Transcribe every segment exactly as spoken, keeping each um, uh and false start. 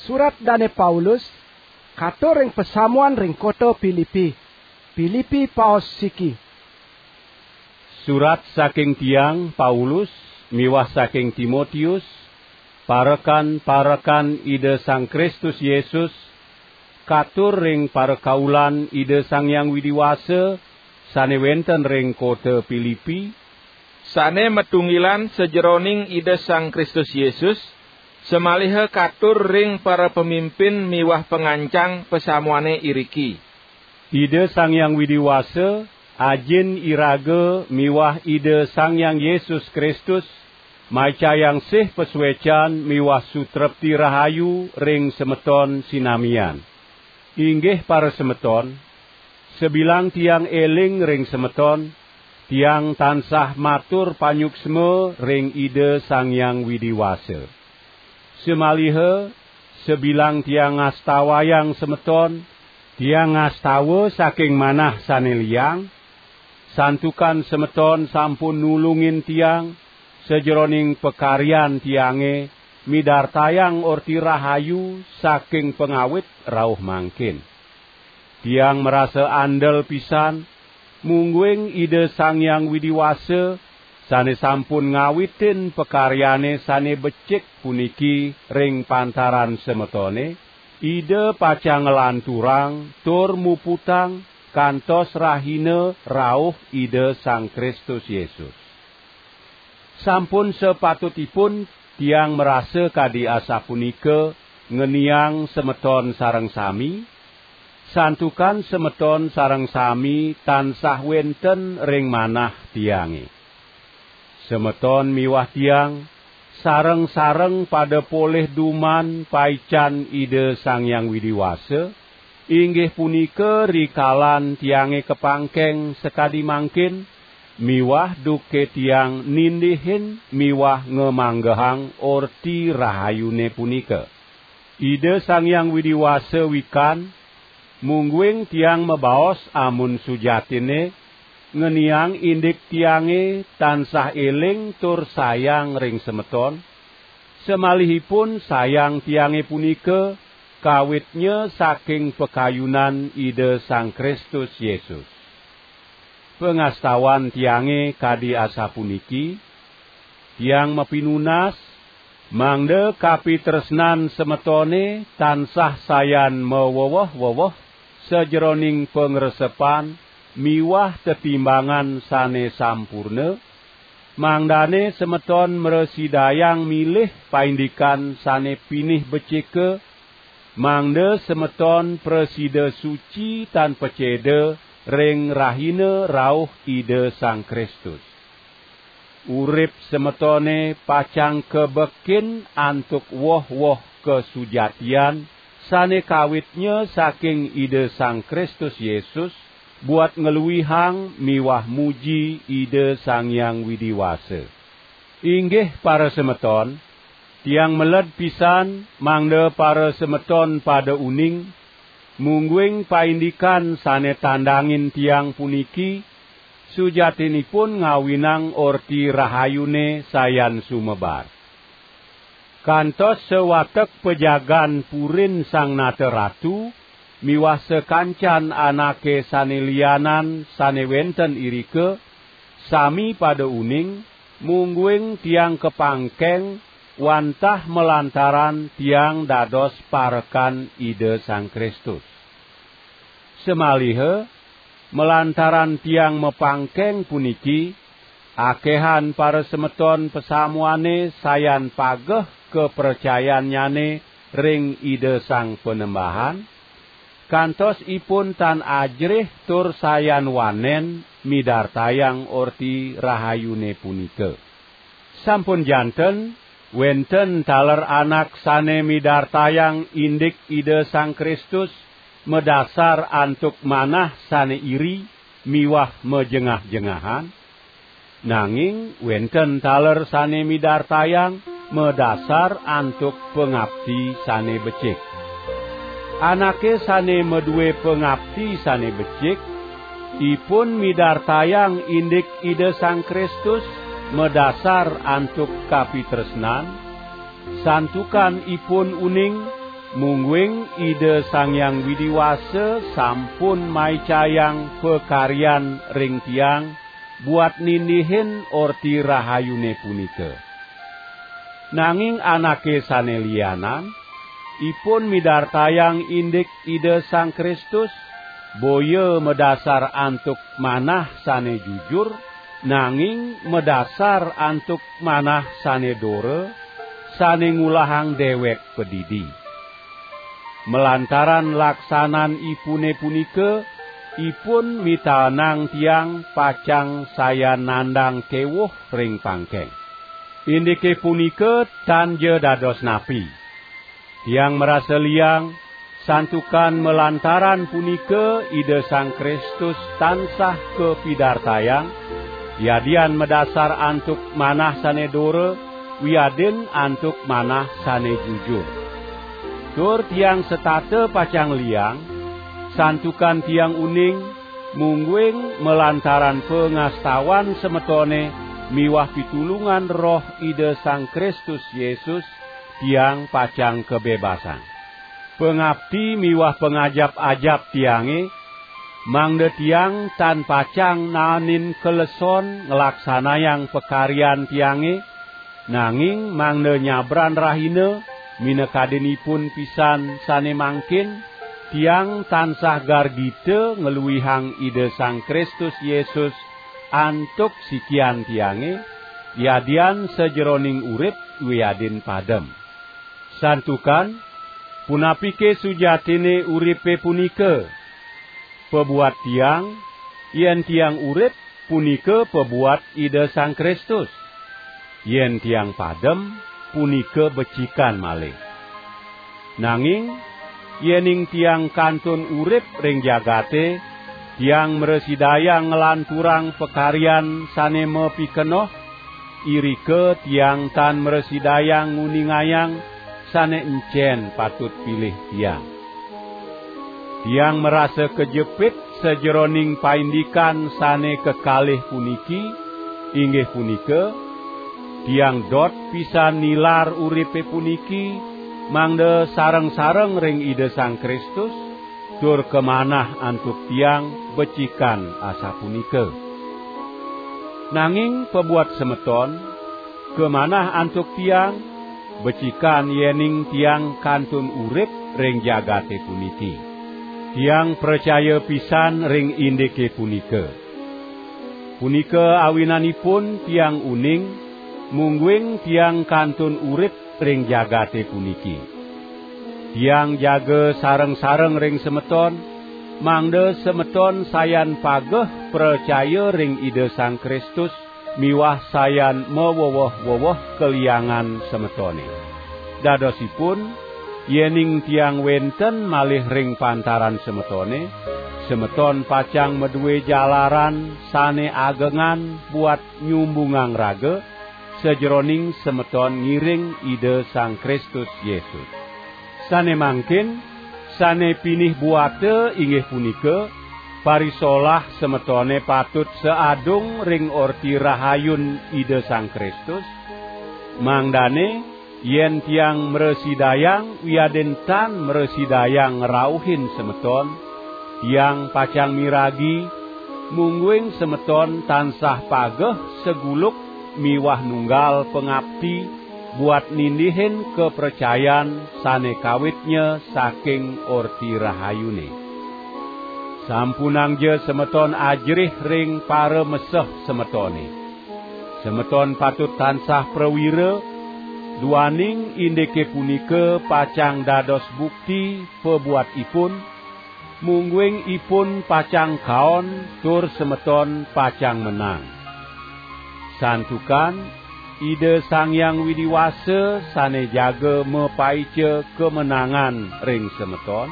Surat dane Paulus katur ring pesamuan ring kota Filipi. Filipi paos siki. Surat saking tiang Paulus miwah saking Timotius, parekan-parekan Ide Sang Kristus Yesus, katur ring parekaulan Ide Sang Hyang Widiwasa sane wenten ring kota Filipi, sane medungilan sejeroning Ide Sang Kristus Yesus, semalihe katur ring para pemimpin miwah pengancang pesamuane iriki. Ide Sang Hyang Widiwasa, ajin irage miwah Ide Sang Hyang Yesus Kristus, maca yang sih pesuecan miwah sutrepti rahayu ring semeton sinamian. Inggih para semeton, sebilang tiang eling ring semeton, tiang tansah matur panyuksme ring Ide Sang Hyang Widiwasa. Semalihe, sebilang tiang ngastawayang semeton, tiang ngastawa saking manah sane liyang, santukan semeton sampun nulungin tiang, sejeroning pekaryan tiange, midartayang orti rahayu saking pengawit rauh mangkin. Tiang merasa andel pisan, mungguing Ide Sang Hyang Widiwasa, sane sampun ngawitin pekaryane sane becik puniki ring pantaran semetone, Ide pacang ngelanturang, tur muputang, kantos rahine rauh Ide Sang Kristus Yesus. Sampun sepatutipun tiang merasa kadi asa punika ngeniang semeton sareng sami, santukan semeton sareng sami tansah wenten ring manah tiange. Semeton miwah tiang sareng-sareng pada poleh duman paican Ide Sang Hyang Widiwasa, inggih punika rikalan tiange kepangkeng sekadi mangkin, miwah duke tiang nindihin miwah ngemanggehang orti rahayune punika. Ide Sang Hyang Widiwasa wikan, mungguing tiang mebaos amun sujatine, ngeniang indik tiange tansah eling tur sayang ring semeton, semalihipun sayang tiange punika kawitnya saking pekayunan Ide Sang Kristus Yesus. Pengastawan tiange kadi asa puniki, tiang mapinunas, mangde kapitresnan semetone tansah sayan mewowoh-wowoh, sejeroning pengresepan, miwah tetimbangan sane sampurna, mangdane semeton meresidayang milih paindikan sane pinih becike, mangde semeton presida suci tan pecede, ring rahine rauh Ide Sang Kristus. Urip semetone pacang kebekin antuk woh-woh kesujatian, sane kawitnya saking Ide Sang Kristus Yesus, buat ngeluihang miwah muji Ide Sang Hyang Widiwasa. Inggih para semeton, tiang meled pisan mangde para semeton pada uning, mungguing paindikan sane tandangin tiang puniki, sujatinipun ngawinang orti rahayune sayan sumebar. Kantos sewatek pejagan purin Sang Nate Ratu, miwah sekancan anake sane lianan sane wenten irike, sami pada uning, mungguing tiang kepangkeng, wantah melantaran tiang dados parekan Ide Sang Kristus. Semalihe, melantaran tiang mepangkeng puniki, akehan para semeton pesamuane sayan pageh kepercayaannyane ring Ide Sang Penembahan, kantos ipun tan ajrih tur sayan wanen midartayang orti rahayune punika. Sampun janten, wenten taler anak sane midartayang indik Ide Sang Kristus, medasar antuk manah sane iri, miwah mejengah-jengahan. Nanging wenten taler sane midartayang, medasar antuk pengabdi sane becik. Anake sane medue pengabdi sane becik, ipun midartayang indik Ide Sang Kristus, medasar antuk kapitresnan, santukan ipun uning mungguing Ida Sang Hyang Widiwasa sampun maicayang pekaryan ring tiang buat nindihin orti rahayune punika. Nanging anake sane liyanan ipun midartayang indik Ida Sang Kristus boya medasar antuk manah sane jujur, nanging medasar antuk manah sane dore, sane ngulahang dewek pedidi. Melantaran laksanan ipune punika, ipun mitanang tiang pacang saya nandang kewuh ring pangkeng. Indike punika tanje dados napi. Tiang merasa liang, santukan melantaran punika Ida Sang Kristus tansah kepidartayang, yadian medasar antuk manah sane dore, wiadin antuk manah sane jujur. Tur tiang setate pacang liang, santukan tiang uning, mungguing melantaran pengastawan semetone, miwah pitulungan roh Ida Sang Kristus Yesus, tiang pacang kebebasan. Pengabdi miwah pengajap-ajap tiange, mangde tiang tan pacang nanin keleson ngelaksanayang pekaryan tiange, nanging mangde nyabran rahina, minekadenipun pisan sane mangkin, tiang tansah gargite ngeluihang Ida Sang Kristus Yesus antuk sikian tiange, yadian sejeroning urip wiadin padem. Santukan, punapike sujatine uripe punika, pebuat tiang, yen tiang urip punika pebuat Ida Sang Kristus, yen tiang padem punika becikan malih. Nanging yening tiang kantun urip ring jagate, tiang meresidayang ngelanturang pekaryan sane mepikenoh, irike tiang tan meresidayang nguningayang sane encen patut pilih tiang. Tiang merasa kejepit sejeroning paindikan sane kekalih puniki, inggih punika, tiang dot pisan nilar uripe puniki, mangde sareng-sareng ring Ida Sang Kristus, tur kemanah antuk tiang becikan asa punika. Nanging pebuat semeton, kemanah antuk tiang, becikan yening tiang kantun urip ring jagate puniki. Tiang percaya pisan ring indike punika. Punika awinanipun tiang uning, mungguing tiang kantun urip ring jagate puniki. Tiang jaga sareng-sareng ring semeton, mangde semeton sayan pageh percaya ring Ida Sang Kristus, miwah sayan mewowoh-wowoh keliangan semetone. Dadosipun, yening tiang wenten malih ring pantaran semetone, semeton pacang medue jalaran sane agengan buat nyumbungang raga, sejeroning semeton ngiring Ida Sang Kristus Yesus. Sane mangkin, sane pinih buate inggih punika, parisolah semetone patut seadung ring orti rahayun Ida Sang Kristus, mangdane yen tiang meresidayang wiaden tan meresidayang ngerauhin semeton, tiang pacang miragi, mungguing semeton tansah pageh seguluk miwah nunggal pengabdi buat nindihin kepercayaan sane kawitnya saking orti rahayune. Sampunang je semeton ajrih ring para meseh semetone. Semeton patut tansah prawira, duaning indike punika pacang dados bukti pebuatipun, mungguing ipun pacang kaon tur semeton pacang menang. Santukan, Ida Sang Hyang Widiwasa sane jaga mepaice kemenangan ring semeton.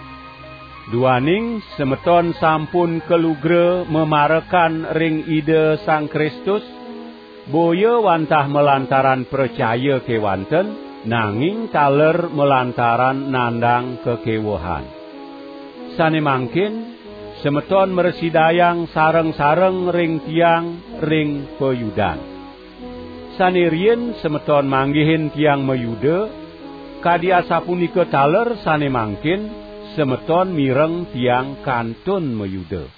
Duaning semeton sampun kelugre memarekan ring Ida Sang Kristus, boya wantah melantaran percaya kewanten, nanging taler melantaran nandang kekewohan. Sane mangkin, semeton meresidayang sareng-sareng ring tiang ring peyudan. Sanirien semeton manggihin tiang meyuda, Kadia sapunika taler sane mangkin semeton mireng tiang kantun mayuda.